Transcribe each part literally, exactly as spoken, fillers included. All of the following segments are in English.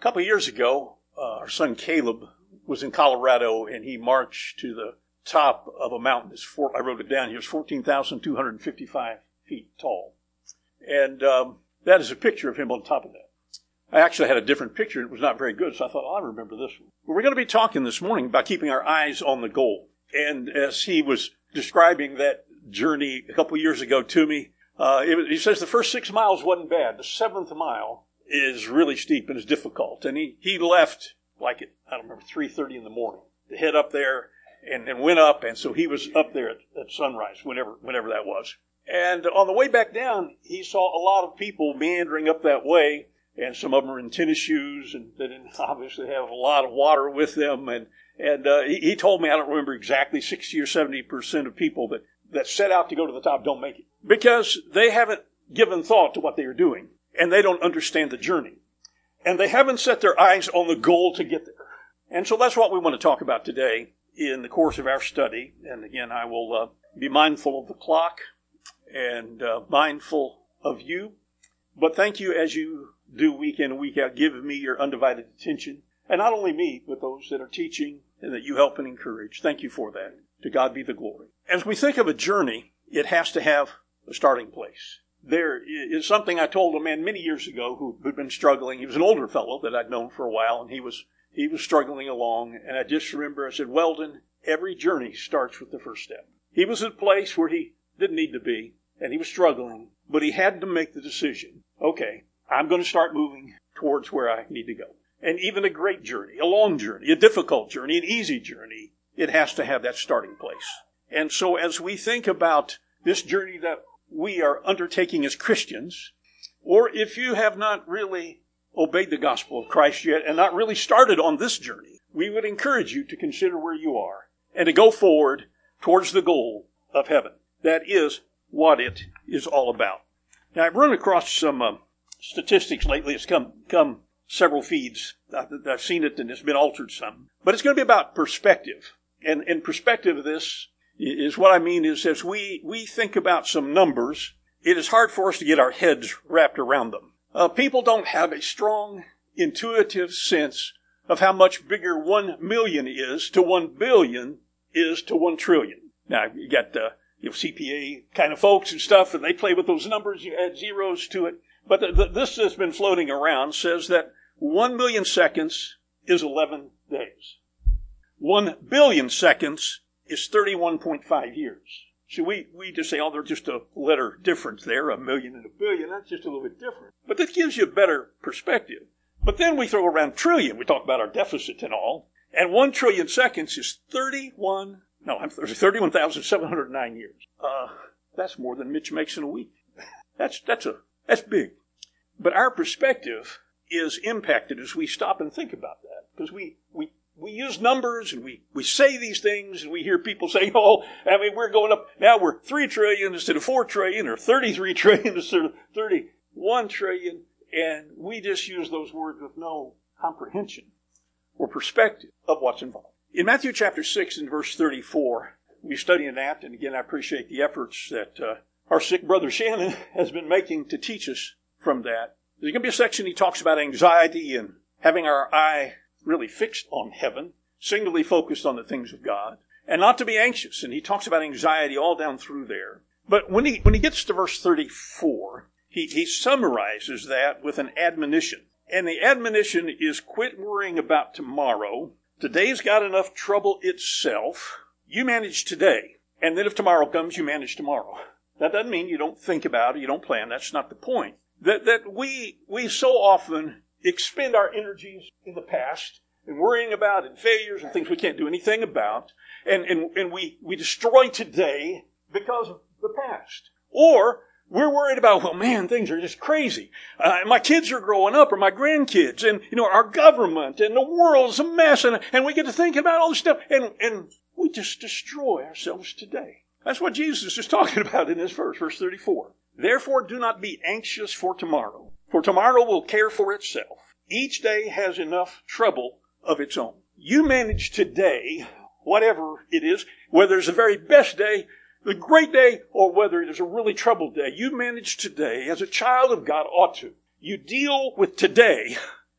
couple of years ago, uh, our son Caleb was in Colorado, and he marched to the top of a mountain. It's four, I wrote it down here. It's fourteen thousand two hundred fifty-five feet tall. And um, that is a picture of him on top of that. I actually had a different picture. It was not very good, so I thought, oh, I remember this one. But we're going to be talking this morning about keeping our eyes on the goal. And as he was describing that journey a couple of years ago to me, uh, it, he says the first six miles wasn't bad. The seventh mile is really steep and is difficult. And he, he left like at, I don't remember, three thirty in the morning to head up there and, and went up. And so he was up there at, at sunrise, whenever, whenever that was. And on the way back down, he saw a lot of people meandering up that way. And some of them were in tennis shoes, and they didn't obviously have a lot of water with them. And and uh, he, he told me, I don't remember exactly, sixty or seventy percent of people that, that set out to go to the top don't make it. Because they haven't given thought to what they are doing, and they don't understand the journey. And they haven't set their eyes on the goal to get there. And so that's what we want to talk about today in the course of our study. And again, I will uh, be mindful of the clock and uh, mindful of you. But thank you as you do week in and week out. Give me your undivided attention. And not only me, but those that are teaching and that you help and encourage. Thank you for that. To God be the glory. As we think of a journey, it has to have a starting place. There is something I told a man many years ago who had been struggling. He was an older fellow that I'd known for a while, and he was he was struggling along. And I just remember, I said, Weldon, every journey starts with the first step. He was at a place where he didn't need to be, and he was struggling, but he had to make the decision. Okay, I'm going to start moving towards where I need to go. And even a great journey, a long journey, a difficult journey, an easy journey, it has to have that starting place. And so as we think about this journey that we are undertaking as Christians, or if you have not really obeyed the gospel of Christ yet and not really started on this journey, we would encourage you to consider where you are and to go forward towards the goal of heaven. That is what it is all about. Now, I've run across some uh, statistics lately. It's come come several feeds. I've seen it and it's been altered some. But it's going to be about perspective. And, and perspective of this is what I mean is as we, we think about some numbers, it is hard for us to get our heads wrapped around them. Uh, people don't have a strong, intuitive sense of how much bigger one million is to one billion is to one trillion. Now, you got the you know, C P A kind of folks and stuff, and they play with those numbers. You add zeros to it. But the, the, this that's been floating around says that one million seconds is eleven days. One billion seconds is thirty-one point five years. So we, we just say, oh, there's just a letter difference there, a million and a billion. That's just a little bit different. But that gives you a better perspective. But then we throw around trillion. We talk about our deficit and all. And one trillion seconds is thirty-one, no, I'm thirty-one thousand seven hundred nine years. Uh, that's more than Mitch makes in a week. That's, that's a, that's big. But our perspective is impacted as we stop and think about that. Because we, we, we use numbers and we, we say these things and we hear people say, oh, I mean, we're going up, now we're three trillion instead of four trillion or thirty-three trillion instead of thirty-one trillion. And we just use those words with no comprehension or perspective of what's involved. In Matthew chapter six and verse thirty-four, we study that, and again, I appreciate the efforts that uh, our sick brother Shannon has been making to teach us from that. There's going to be a section he talks about anxiety and having our eye really fixed on heaven, singularly focused on the things of God, and not to be anxious. And he talks about anxiety all down through there. But when he when he gets to verse thirty-four, he, he summarizes that with an admonition. And the admonition is quit worrying about tomorrow. Today's got enough trouble itself. You manage today. And then if tomorrow comes, you manage tomorrow. That doesn't mean you don't think about it, you don't plan. That's not the point. That that we we so often expend our energies in the past and worrying about and failures and things we can't do anything about. And, and, and we, we destroy today because of the past. Or we're worried about, well, man, things are just crazy. Uh, my kids are growing up, or my grandkids, and, you know, our government, and the world's a mess, and, and we get to think about all this stuff, and, and we just destroy ourselves today. That's what Jesus is talking about in this verse, verse thirty-four. Therefore, do not be anxious for tomorrow, for tomorrow will care for itself. Each day has enough trouble of its own. You manage today, whatever it is, whether it's the very best day, the great day, or whether it is a really troubled day, you manage today as a child of God ought to. You deal with today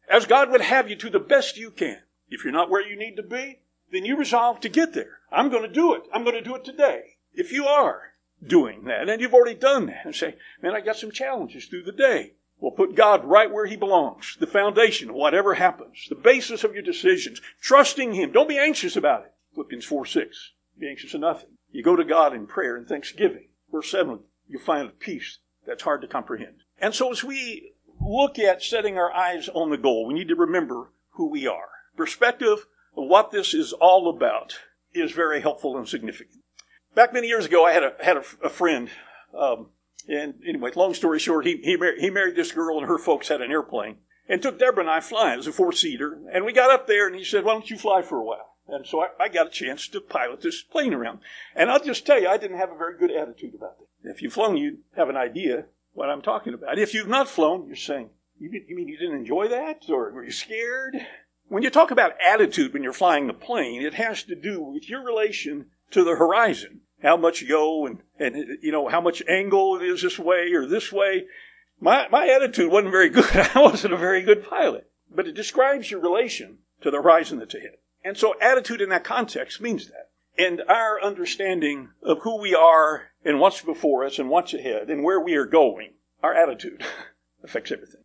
as God would have you to the best you can. If you're not where you need to be, then you resolve to get there. I'm going to do it. I'm going to do it today. If you are doing that, and you've already done that, and say, man, I got some challenges through the day. Well, put God right where he belongs, the foundation of whatever happens, the basis of your decisions, trusting him. Don't be anxious about it. Philippians four six, be anxious of nothing. You go to God in prayer and thanksgiving. Verse seven, you'll find a peace that's hard to comprehend. And so as we look at setting our eyes on the goal, we need to remember who we are. Perspective of what this is all about is very helpful and significant. Back many years ago, I had a had a, a friend, um, and anyway, long story short, he he, mar- he married this girl, and her folks had an airplane, and took Deborah and I flying. It was a four-seater, and we got up there, and he said, why don't you fly for a while? And so I, I got a chance to pilot this plane around. And I'll just tell you, I didn't have a very good attitude about it. If you've flown, you have an idea what I'm talking about. If you've not flown, you're saying, you, you mean you didn't enjoy that? Or were you scared? When you talk about attitude when you're flying the plane, it has to do with your relation to the horizon. How much you go and, and you know, how much angle it is this way or this way. My, my attitude wasn't very good. I wasn't a very good pilot. But it describes your relation to the horizon that's ahead. And so attitude in that context means that. And our understanding of who we are and what's before us and what's ahead and where we are going, our attitude affects everything.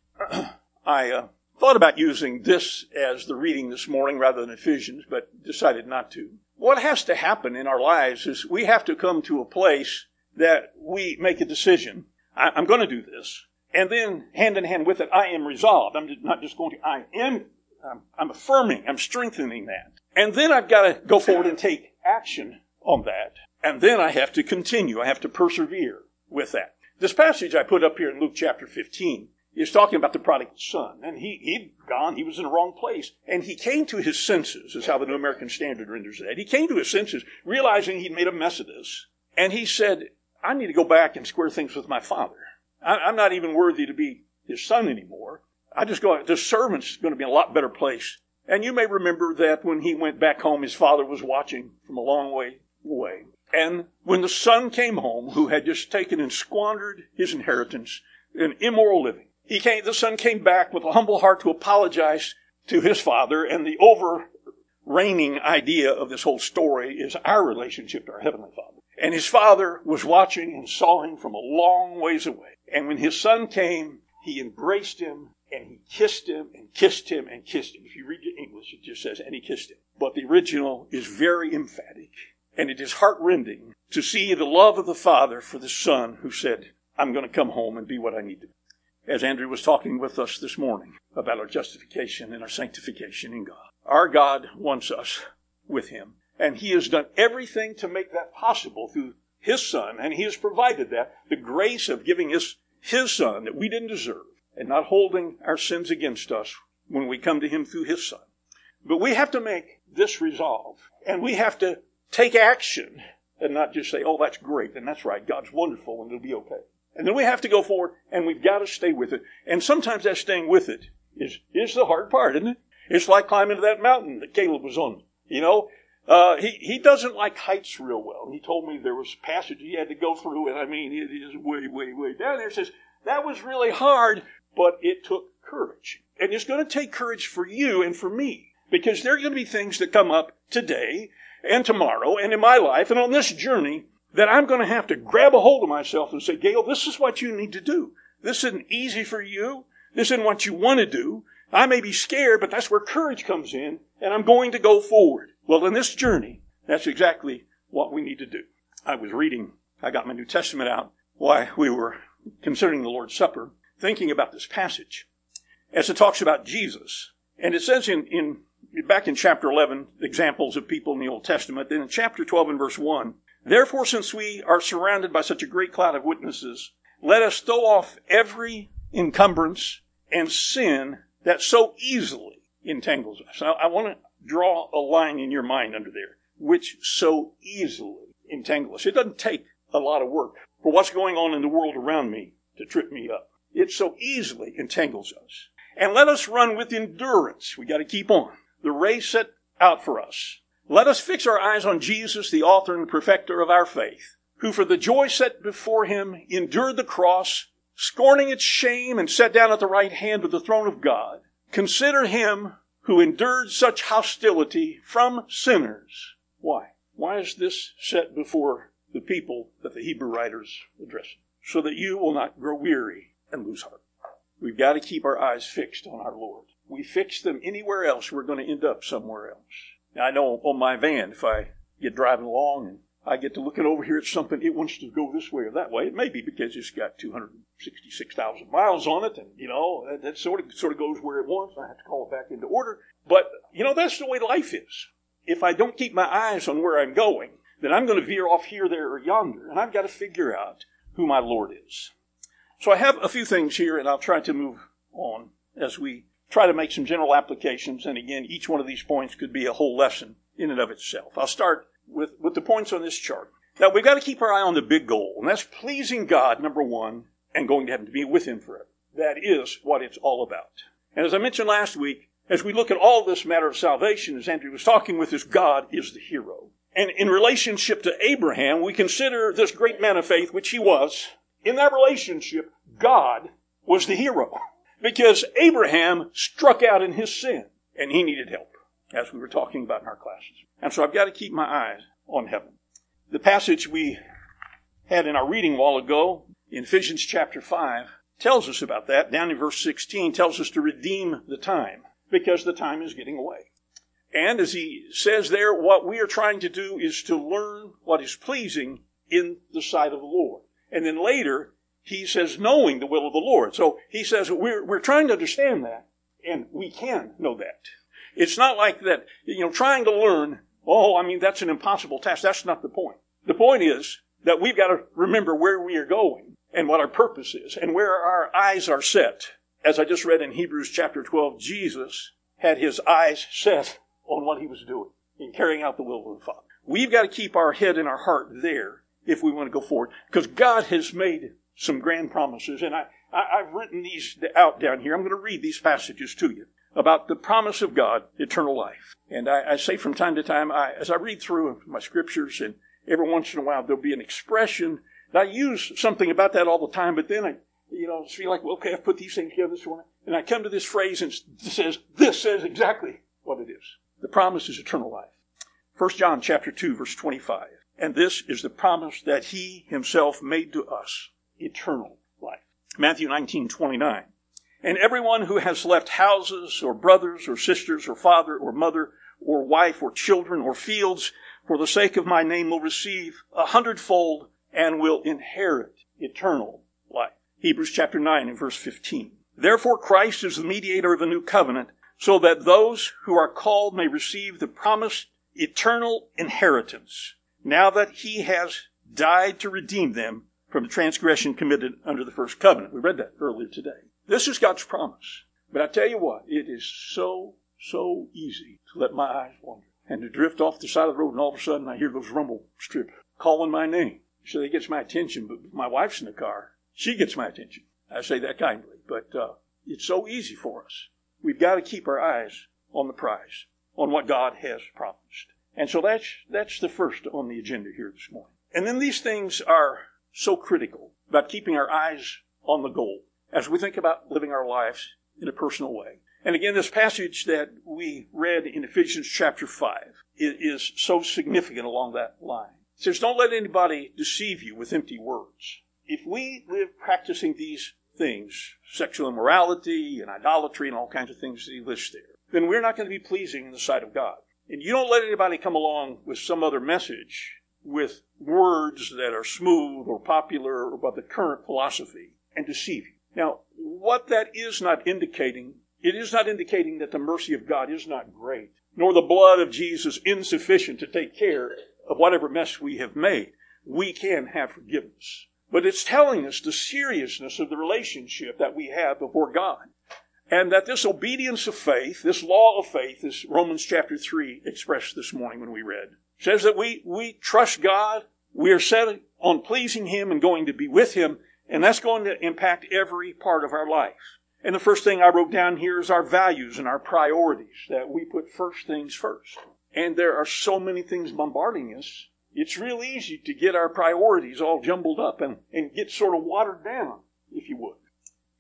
I uh, thought about using this as the reading this morning rather than Ephesians, but decided not to. What has to happen in our lives is we have to come to a place that we make a decision. I, I'm going to do this. And then hand in hand with it, I am resolved. I'm not just going to, I am I'm, I'm affirming, I'm strengthening that. And then I've got to go forward and take action on that. And then I have to continue. I have to persevere with that. This passage I put up here in Luke chapter fifteen is talking about the prodigal son. And he, he'd gone, he was in the wrong place. And he came to his senses, is how the New American Standard renders that. He came to his senses, realizing he'd made a mess of this. And he said, I need to go back and square things with my father. I, I'm not even worthy to be his son anymore. I just go, the servant's going to be in a lot better place. And you may remember that when he went back home, his father was watching from a long way away. And when the son came home, who had just taken and squandered his inheritance in immoral living, he came, the son came back with a humble heart to apologize to his father. And the over-reigning idea of this whole story is our relationship to our Heavenly Father. And his father was watching and saw him from a long ways away. And when his son came, he embraced him. And he kissed him and kissed him and kissed him. If you read the English, it just says, and he kissed him. But the original is very emphatic. And it is heartrending to see the love of the father for the son who said, I'm going to come home and be what I need to be. As Andrew was talking with us this morning about our justification and our sanctification in God. Our God wants us with him. And he has done everything to make that possible through his son. And he has provided that, the grace of giving us his son that we didn't deserve. And not holding our sins against us when we come to him through his son. But we have to make this resolve. And we have to take action and not just say, oh, that's great, and that's right, God's wonderful, and it'll be okay. And then we have to go forward, and we've got to stay with it. And sometimes that staying with it is, is the hard part, isn't it? It's like climbing to that mountain that Caleb was on. You know, uh, he, he doesn't like heights real well. He told me there was a passage he had to go through, and I mean, it is way, way, way down there. It says, that was really hard. But it took courage. And it's going to take courage for you and for me. Because there are going to be things that come up today and tomorrow and in my life and on this journey that I'm going to have to grab a hold of myself and say, Gail, this is what you need to do. This isn't easy for you. This isn't what you want to do. I may be scared, but that's where courage comes in. And I'm going to go forward. Well, in this journey, that's exactly what we need to do. I was reading, I got my New Testament out while we were considering the Lord's Supper, thinking about this passage as it talks about Jesus. And it says in, in back in chapter eleven, examples of people in the Old Testament. Then in chapter twelve and verse one, therefore, since we are surrounded by such a great cloud of witnesses, let us throw off every encumbrance and sin that so easily entangles us. Now, I want to draw a line in your mind under there, which so easily entangles us. It doesn't take a lot of work for what's going on in the world around me to trip me up. It so easily entangles us. And let us run with endurance. We got to keep on. The race set out for us. Let us fix our eyes on Jesus, the author and perfecter of our faith, who for the joy set before him endured the cross, scorning its shame, and sat down at the right hand of the throne of God. Consider him who endured such hostility from sinners. Why? Why is this set before the people that the Hebrew writers address? So that you will not grow weary and lose heart. We've got to keep our eyes fixed on our Lord. We fix them anywhere else, we're going to end up somewhere else. Now, I know on my van, if I get driving along and I get to looking over here at something, it wants to go this way or that way. It may be because it's got two hundred sixty-six thousand miles on it, and, you know, that, that sort of sort of goes where it wants. I have to call it back into order. But, you know, that's the way life is. If I don't keep my eyes on where I'm going, then I'm going to veer off here, there, or yonder, and I've got to figure out who my Lord is. So I have a few things here, and I'll try to move on as we try to make some general applications. And again, each one of these points could be a whole lesson in and of itself. I'll start with, with the points on this chart. Now, we've got to keep our eye on the big goal, and that's pleasing God, number one, and going to heaven, to be with him forever. That is what it's all about. And as I mentioned last week, as we look at all this matter of salvation, as Andrew was talking with us, God is the hero. And in relationship to Abraham, we consider this great man of faith, which he was. In that relationship, God was the hero. Because Abraham struck out in his sin, and he needed help, as we were talking about in our classes. And so I've got to keep my eyes on heaven. The passage we had in our reading a while ago, in Ephesians chapter five, tells us about that. Down in verse sixteen, tells us to redeem the time, because the time is getting away. And as he says there, what we are trying to do is to learn what is pleasing in the sight of the Lord. And then later, he says, knowing the will of the Lord. So he says, we're, we're trying to understand that, and we can know that. It's not like that, you know, trying to learn, oh, I mean, that's an impossible task. That's not the point. The point is that we've got to remember where we are going and what our purpose is and where our eyes are set. As I just read in Hebrews chapter twelve, Jesus had his eyes set on what he was doing in carrying out the will of the Father. We've got to keep our head and our heart there if we want to go forward, because God has made some grand promises, and I, I, I've written these out down here. I'm going to read these passages to you about the promise of God, eternal life. And I, I say from time to time, I, as I read through my scriptures, and every once in a while there'll be an expression, and I use something about that all the time, but then I, you know, feel like, well, okay, I've put these things together this morning, and I come to this phrase and it says, this says exactly what it is. The promise is eternal life. First John chapter two, verse twenty-five. And this is the promise that he himself made to us, eternal life. Matthew nineteen, twenty-nine. And everyone who has left houses or brothers or sisters or father or mother or wife or children or fields for the sake of my name will receive a hundredfold and will inherit eternal life. Hebrews chapter nine and verse fifteen. Therefore Christ is the mediator of a new covenant, so that those who are called may receive the promised eternal inheritance, now that he has died to redeem them from the transgression committed under the first covenant. We read that earlier today. This is God's promise. But I tell you what, it is so, so easy to let my eyes wander and to drift off the side of the road, and all of a sudden I hear those rumble strips calling my name. So that gets my attention, but if my wife's in the car, she gets my attention. I say that kindly, but uh, it's so easy for us. We've got to keep our eyes on the prize, on what God has promised. And so that's that's the first on the agenda here this morning. And then these things are so critical about keeping our eyes on the goal as we think about living our lives in a personal way. And again, this passage that we read in Ephesians chapter five is so significant along that line. It says, don't let anybody deceive you with empty words. If we live practicing these things, sexual immorality and idolatry and all kinds of things that he lists there, then we're not going to be pleasing in the sight of God. And you don't let anybody come along with some other message with words that are smooth or popular or about the current philosophy and deceive you. Now, what that is not indicating, it is not indicating that the mercy of God is not great, nor the blood of Jesus insufficient to take care of whatever mess we have made. We can have forgiveness. But it's telling us the seriousness of the relationship that we have before God. And that this obedience of faith, this law of faith, as Romans chapter three expressed this morning when we read, says that we, we trust God, we are set on pleasing him and going to be with him, and that's going to impact every part of our life. And the first thing I wrote down here is our values and our priorities, that we put first things first. And there are so many things bombarding us, it's real easy to get our priorities all jumbled up and, and get sort of watered down, if you would.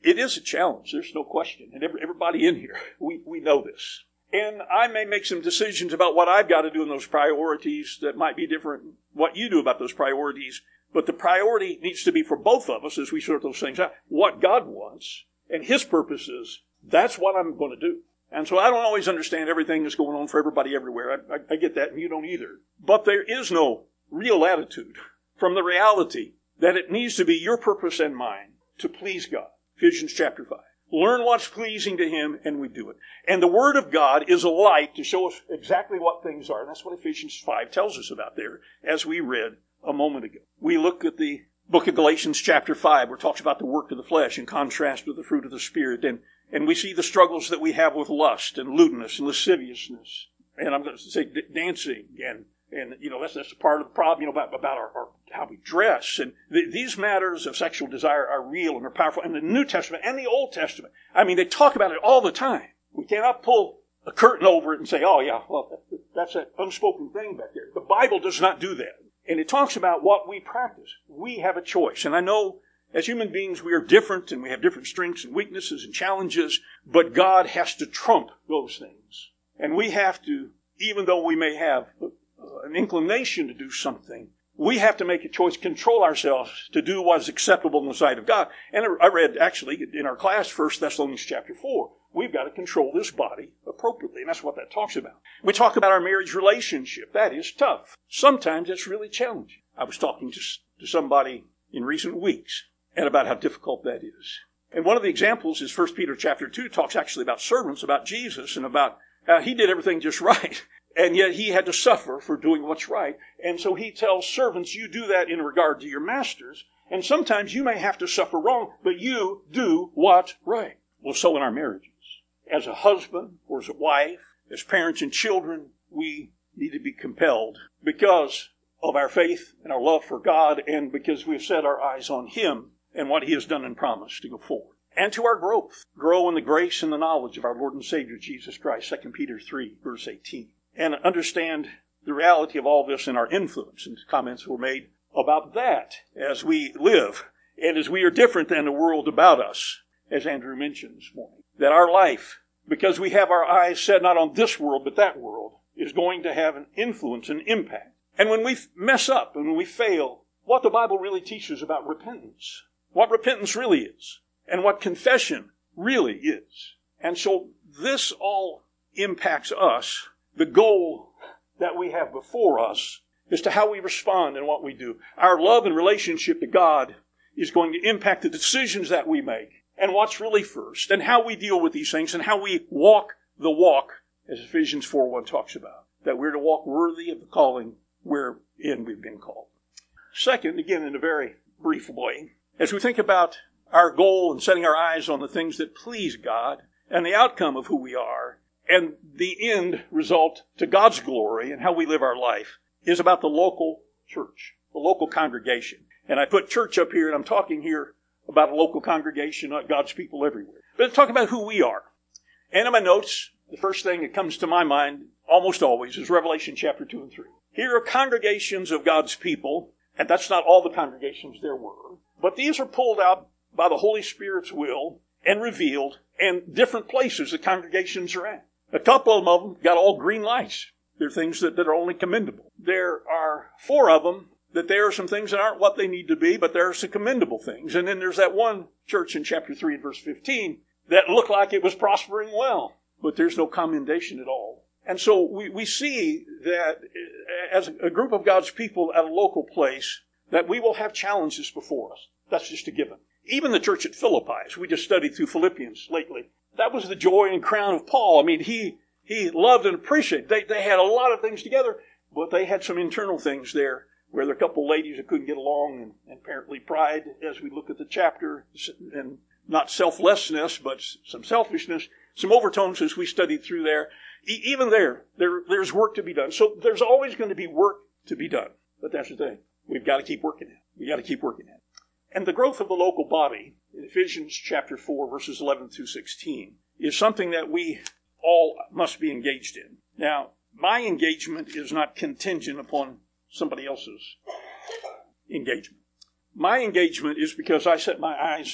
it is a challenge. There's no question. And every, everybody in here, we, we know this. And I may make some decisions about what I've got to do in those priorities that might be different than what you do about those priorities. But the priority needs to be for both of us as we sort those things out. What God wants and His purposes, that's what I'm going to do. And so I don't always understand everything that's going on for everybody everywhere. I, I, I get that, and you don't either. But there is no real attitude from the reality that it needs to be your purpose and mine to please God. Ephesians chapter five. Learn what's pleasing to Him, and we do it. And the Word of God is a light to show us exactly what things are. And that's what Ephesians five tells us about there, as we read a moment ago. We look at the book of Galatians chapter five, where it talks about the work of the flesh in contrast with the fruit of the Spirit. And, and we see the struggles that we have with lust and lewdness and lasciviousness. And I'm going to say d- dancing. And, and, you know, that's, that's a part of the problem, you know, about, about our, our how we dress. And th- these matters of sexual desire are real and are powerful. In the New Testament and the Old Testament, I mean, they talk about it all the time. We cannot pull a curtain over it and say, oh, yeah, well, that's that unspoken thing back there. The Bible does not do that. And it talks about what we practice. We have a choice. And I know as human beings we are different and we have different strengths and weaknesses and challenges, but God has to trump those things. And we have to, even though we may have an inclination to do something, we have to make a choice, control ourselves to do what is acceptable in the sight of God. And I read, actually, in our class, First Thessalonians chapter four. We've got to control this body appropriately, and that's what that talks about. We talk about our marriage relationship. That is tough. Sometimes it's really challenging. I was talking to, to somebody in recent weeks and about how difficult that is. And one of the examples is First Peter chapter two talks actually about servants, about Jesus, and about how He did everything just right. And yet He had to suffer for doing what's right. And so He tells servants, you do that in regard to your masters. And sometimes you may have to suffer wrong, but you do what's right. Well, so in our marriages. As a husband or as a wife, as parents and children, we need to be compelled because of our faith and our love for God and because we've set our eyes on Him and what He has done and promised to go forward. And to our growth. Grow in the grace and the knowledge of our Lord and Savior, Jesus Christ, Second Peter three, verse eighteen. And understand the reality of all this and our influence. And comments were made about that as we live and as we are different than the world about us, as Andrew mentioned this morning. That our life, because we have our eyes set not on this world but that world, is going to have an influence, an impact. And when we mess up and when we fail, what the Bible really teaches about repentance, what repentance really is, and what confession really is. And so this all impacts us. The goal that we have before us is to how we respond and what we do. Our love and relationship to God is going to impact the decisions that we make and what's really first and how we deal with these things and how we walk the walk, as Ephesians four one talks about, that we're to walk worthy of the calling wherein we've been called. Second, again, in a very brief way, as we think about our goal and setting our eyes on the things that please God and the outcome of who we are, and the end result to God's glory and how we live our life is about the local church, the local congregation. And I put church up here, and I'm talking here about a local congregation, not God's people everywhere. But I'm talking about who we are. And in my notes, the first thing that comes to my mind almost always is Revelation chapter two and three. Here are congregations of God's people, and that's not all the congregations there were. But these are pulled out by the Holy Spirit's will and revealed, and different places the congregations are at. A couple of them got all green lights. They're things that, that are only commendable. There are four of them that there are some things that aren't what they need to be, but there are some commendable things. And then there's that one church in chapter three and verse fifteen that looked like it was prospering well, but there's no commendation at all. And so we, we see that as a group of God's people at a local place, that we will have challenges before us. That's just a given. Even the church at Philippi, as we just studied through Philippians lately, that was the joy and crown of Paul. I mean, he he loved and appreciated. They they had a lot of things together, but they had some internal things there where there were a couple of ladies that couldn't get along, and, and apparently pride, as we look at the chapter, and not selflessness, but some selfishness, some overtones as we studied through there. E- even there, there, there's work to be done. So there's always going to be work to be done. But that's the thing. We've got to keep working at it. We've got to keep working at it. And the growth of the local body, in Ephesians chapter four, verses eleven through sixteen, is something that we all must be engaged in. Now, my engagement is not contingent upon somebody else's engagement. My engagement is because I set my eyes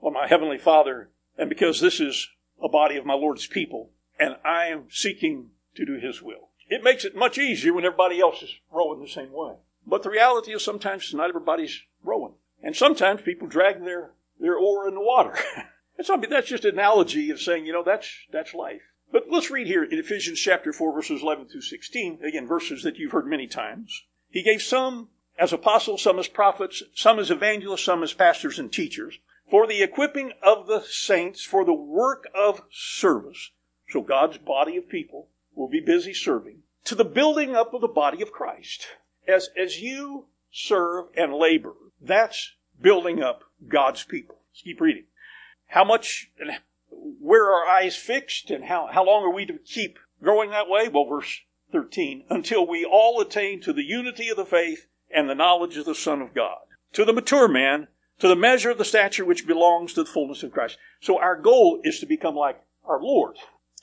on my Heavenly Father, and because this is a body of my Lord's people, and I am seeking to do His will. It makes it much easier when everybody else is rowing the same way. But the reality is sometimes not everybody's rowing. And sometimes people drag their, their oar in the water. It's not, that's just an analogy of saying, you know, that's that's life. But let's read here in Ephesians chapter four, verses eleven through sixteen. Again, verses that you've heard many times. He gave some as apostles, some as prophets, some as evangelists, some as pastors and teachers, for the equipping of the saints, for the work of service. So God's body of people will be busy serving, to the building up of the body of Christ. As, as you serve and labor, that's building up God's people. Let's keep reading. How much, and where are our eyes fixed, and how, how long are we to keep growing that way? Well, verse thirteen, until we all attain to the unity of the faith and the knowledge of the Son of God, to the mature man, to the measure of the stature which belongs to the fullness of Christ. So our goal is to become like our Lord.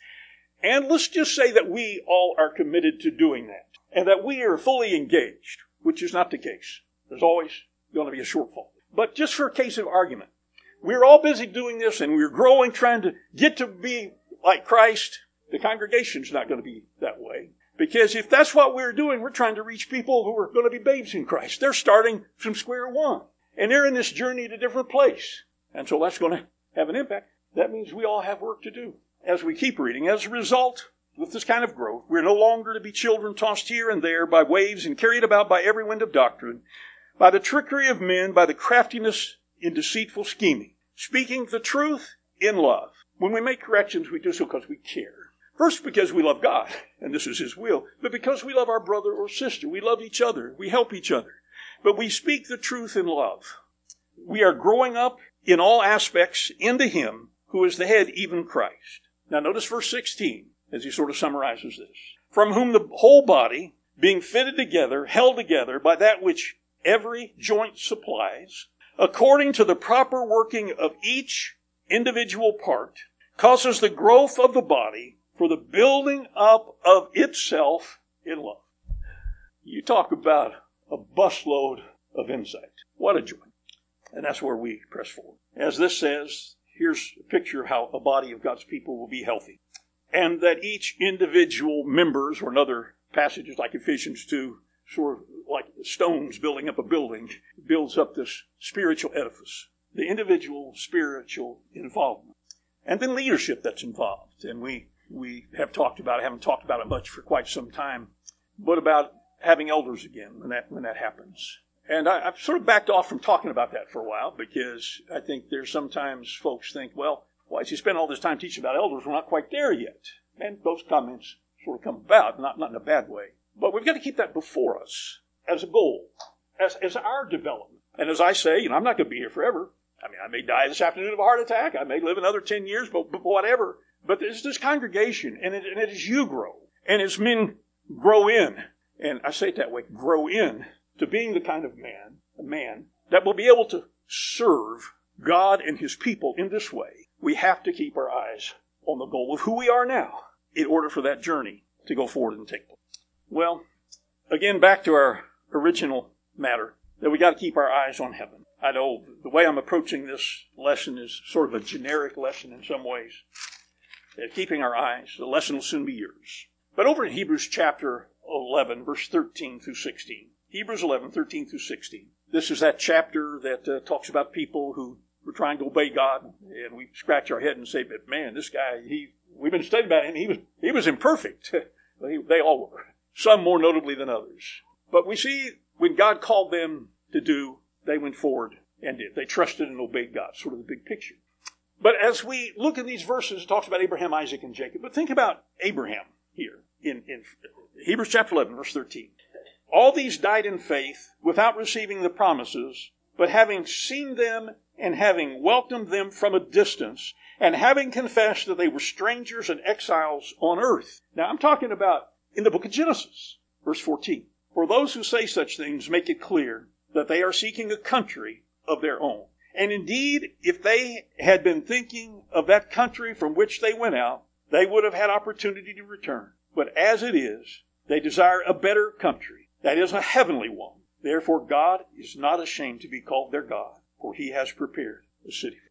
And let's just say that we all are committed to doing that, and that we are fully engaged, which is not the case. There's always going to be a shortfall. But just for a case of argument, we're all busy doing this, and we're growing, trying to get to be like Christ. The congregation's not going to be that way. Because if that's what we're doing, we're trying to reach people who are going to be babes in Christ. They're starting from square one. And they're in this journey at a different place. And so that's going to have an impact. That means we all have work to do. As we keep reading, as a result, with this kind of growth, we're no longer to be children tossed here and there by waves and carried about by every wind of doctrine, by the trickery of men, by the craftiness in deceitful scheming, speaking the truth in love. When we make corrections, we do so because we care. First, because we love God, and this is His will, but because we love our brother or sister. We love each other. We help each other. But we speak the truth in love. We are growing up in all aspects into Him who is the head, even Christ. Now notice verse sixteen, as he sort of summarizes this. From whom the whole body, being fitted together, held together by that which every joint supplies, according to the proper working of each individual part, causes the growth of the body for the building up of itself in love. You talk about a busload of insight. What a joy. And that's where we press forward. As this says, here's a picture of how a body of God's people will be healthy. And that each individual members, or in other passages like Ephesians two, sort of like stones building up a building, builds up this spiritual edifice. The individual spiritual involvement. And then leadership that's involved. And we we have talked about it, haven't talked about it much for quite some time, but about having elders again when that when that happens. And I, I've sort of backed off from talking about that for a while because I think there's sometimes folks think, well, why did you spend all this time teaching about elders? We're not quite there yet. And those comments sort of come about, not, not in a bad way. But we've got to keep that before us as a goal, as, as our development. And as I say, you know, I'm not going to be here forever. I mean, I may die this afternoon of a heart attack. I may live another ten years, but, but whatever. But there's this congregation, and it, and it is you grow. And as men grow in, and I say it that way, grow in to being the kind of man, a man, that will be able to serve God and His people in this way, we have to keep our eyes on the goal of who we are now in order for that journey to go forward and take place. Well, again, back to our original matter, that we got to keep our eyes on heaven. I know the way I'm approaching this lesson is sort of a generic lesson in some ways. That keeping our eyes, the lesson will soon be yours. But over in Hebrews chapter eleven, verse thirteen through sixteen. Hebrews eleven, thirteen through sixteen. This is that chapter that uh, talks about people who were trying to obey God, and we scratch our head and say, but man, this guy, he we've been studying about him, he was he was imperfect. he, they all were. Some more notably than others. But we see when God called them to do, they went forward and did. They trusted and obeyed God, sort of the big picture. But as we look at these verses, it talks about Abraham, Isaac, and Jacob. But think about Abraham here in, in Hebrews chapter eleven, verse thirteen. All these died in faith without receiving the promises, but having seen them and having welcomed them from a distance, and having confessed that they were strangers and exiles on earth. Now I'm talking about in the book of Genesis, verse fourteen. For those who say such things make it clear that they are seeking a country of their own. And indeed, if they had been thinking of that country from which they went out, they would have had opportunity to return. But as it is, they desire a better country, that is a heavenly one. Therefore God is not ashamed to be called their God, for He has prepared a city.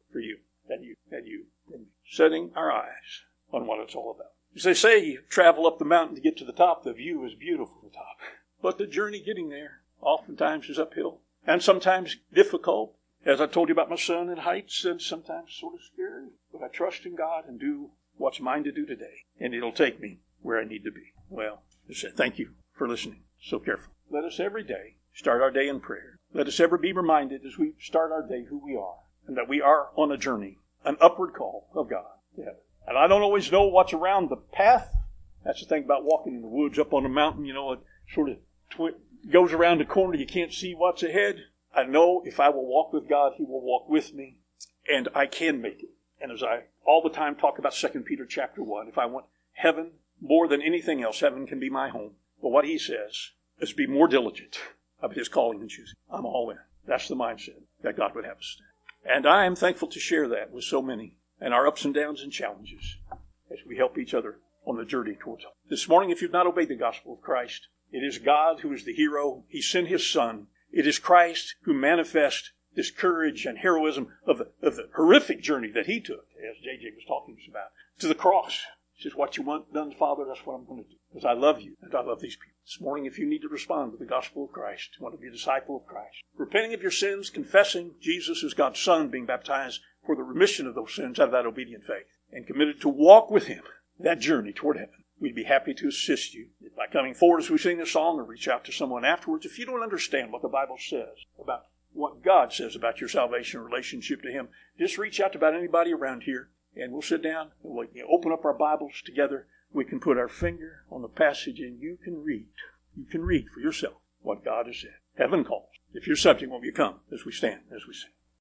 for you and you and you. And setting our eyes on what it's all about. As they say, you travel up the mountain to get to the top. The view is beautiful at the top. But the journey getting there oftentimes is uphill and sometimes difficult. As I told you about my son in heights, and sometimes sort of scary. But I trust in God and do what's mine to do today. And it'll take me where I need to be. Well, I said, thank you for listening so carefully. Let us every day start our day in prayer. Let us ever be reminded as we start our day who we are. And that we are on a journey, an upward call of God to heaven. And I don't always know what's around the path. That's the thing about walking in the woods up on a mountain. You know, it sort of twi- goes around the corner. You can't see what's ahead. I know if I will walk with God, He will walk with me. And I can make it. And as I all the time talk about Second Peter chapter one, if I want heaven more than anything else, heaven can be my home. But what he says is be more diligent of His calling and choosing. I'm all in. That's the mindset that God would have us stand. And I am thankful to share that with so many and our ups and downs and challenges as we help each other on the journey towards hope. This morning, if you've not obeyed the gospel of Christ, it is God who is the hero. He sent His Son. It is Christ who manifests this courage and heroism of the, of the horrific journey that He took, as J J was talking to us about, to the cross. He says, what you want done, Father, that's what I'm going to do. Because I love you and I love these people. This morning, if you need to respond to the gospel of Christ, want to be a disciple of Christ, repenting of your sins, confessing Jesus is God's Son, being baptized for the remission of those sins out of that obedient faith, and committed to walk with Him that journey toward heaven, we'd be happy to assist you by coming forward as we sing this song or reach out to someone afterwards. If you don't understand what the Bible says about what God says about your salvation relationship to Him, just reach out to about anybody around here, and we'll sit down and we'll open up our Bibles together. We can put our finger on the passage and you can read. You can read for yourself what God has said. Heaven calls. If you're subject, won't you come as we stand, as we sing?